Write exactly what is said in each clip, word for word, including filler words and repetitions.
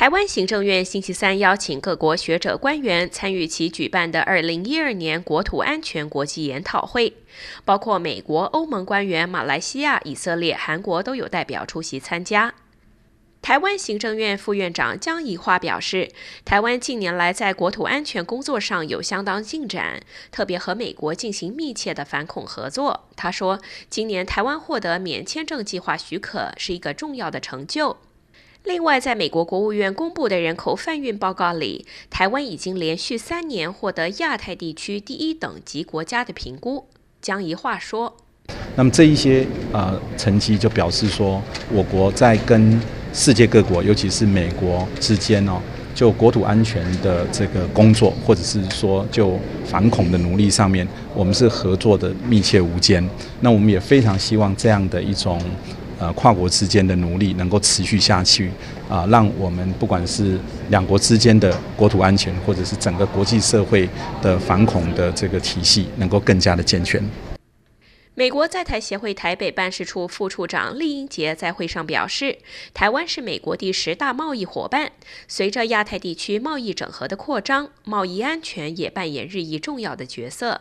台湾行政院星期三邀请各国学者官员参与其举办的二零一二年国土安全国际研讨会，包括美国、欧盟官员、马来西亚、以色列、韩国都有代表出席参加。台湾行政院副院长江宜樺表示，台湾近年来在国土安全工作上有相当进展，特别和美国进行密切的反恐合作。他说，今年台湾获得免签证计划许可是一个重要的成就。另外，在美国国务院公布的人口贩运报告里，台湾已经连续三年获得亚太地区第一等级国家的评估。江宜樺说， 那么这一些呃成绩就表示说，我国在跟世界各国，尤其是美国之间哦，就国土安全的这个工作，或者是说就反恐的努力上面，我们是合作的密切无间。那我们也非常希望这样的一种呃跨国之间的努力能够持续下去啊、呃，让我们不管是两国之间的国土安全，或者是整个国际社会的反恐的这个体系，能够更加的健全。 美国在台协会台北办事处副处长厉英杰在会上表示，台湾是美国第十大贸易伙伴，随着亚太地区贸易整合的扩张，贸易安全也扮演日益重要的角色。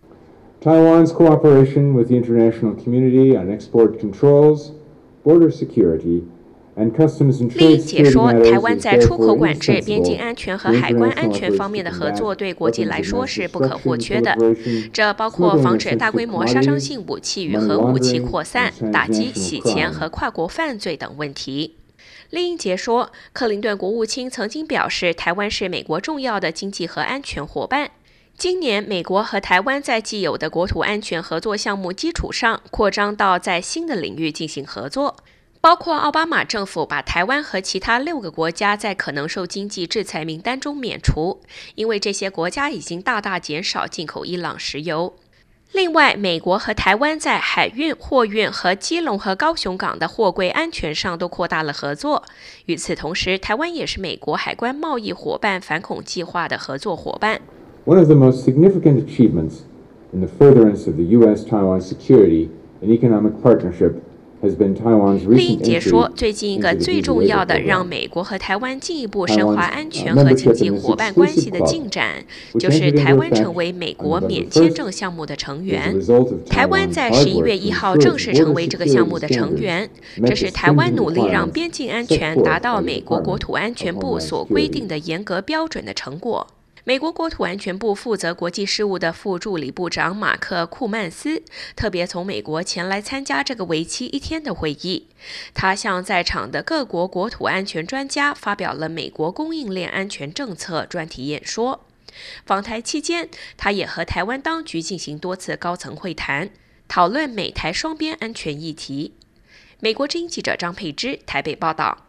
Taiwan's cooperation with the international community on export controls, border security, and customs and 厉英 trade 杰 security 说， matters 台湾 is 在出口 therefore 管制、边境 indispensable 安全和 to 海关 international 安全 efforts 方面的 to 合作 combat 对国际 weapons 来 of 说 mass 是不可或 destruction, 缺的， proliferation, 这包括 smuggling 防 of 止大 sensitive 规模杀伤 commodities, 性武器与 money 核武器 laundering, 扩散、 and 打击 transnational 洗钱 crime. 和跨国犯罪等问题。厉英杰说，克林顿国务卿曾经表示，台湾是美国重要的经济和安全伙伴。今年，美国和台湾在既有的国土安全合作项目基础上，扩张到在新的领域进行合作，包括奥巴马政府把台湾和其他六个国家在可能受经济制裁名单中免除，因为这些国家已经大大减少进口伊朗石油。另外，美国和台湾在海运、货运和基隆和高雄港的货柜安全上都扩大了合作。与此同时，台湾也是美国海关贸易伙伴反恐计划的合作伙伴。 One of the most significant achievements in the furtherance of the U S Taiwan security and economic partnership has been Taiwan's 厉英 recent 杰 entry 说，最近一个 into the 最 Visa 重要 Waiver 的让 Program. 美国和台湾进一步深化 Taiwan's 安 uh, 全和经 membership 济 in this 伙伴关系 exclusive 的 club, 进展， which 就是 entered 台 into 湾成 effect 为美 on 国 November 免签 first 证项目的成 as a 员。 result of 台湾 Taiwan's 在 hard 十一 work 月 to 一号 ensure 正 its 式成 border 为这个项目 security 的成 standards 员， met 这 the 是台湾 stringent 努力让 requirements 边境安 set 全 forth 达到 by the 美国国 Department 土安 of 全部 Homeland 所规定 Security. 的严格标准的成果。美国国土安全部负责国际事务的副助理部长马克·库曼斯特别从美国前来参加这个为期一天的会议。他向在场的各国国土安全专家发表了美国供应链安全政策专题演说。访台期间，他也和台湾当局进行多次高层会谈，讨论美台双边安全议题。美国之音记者张佩芝台北报道。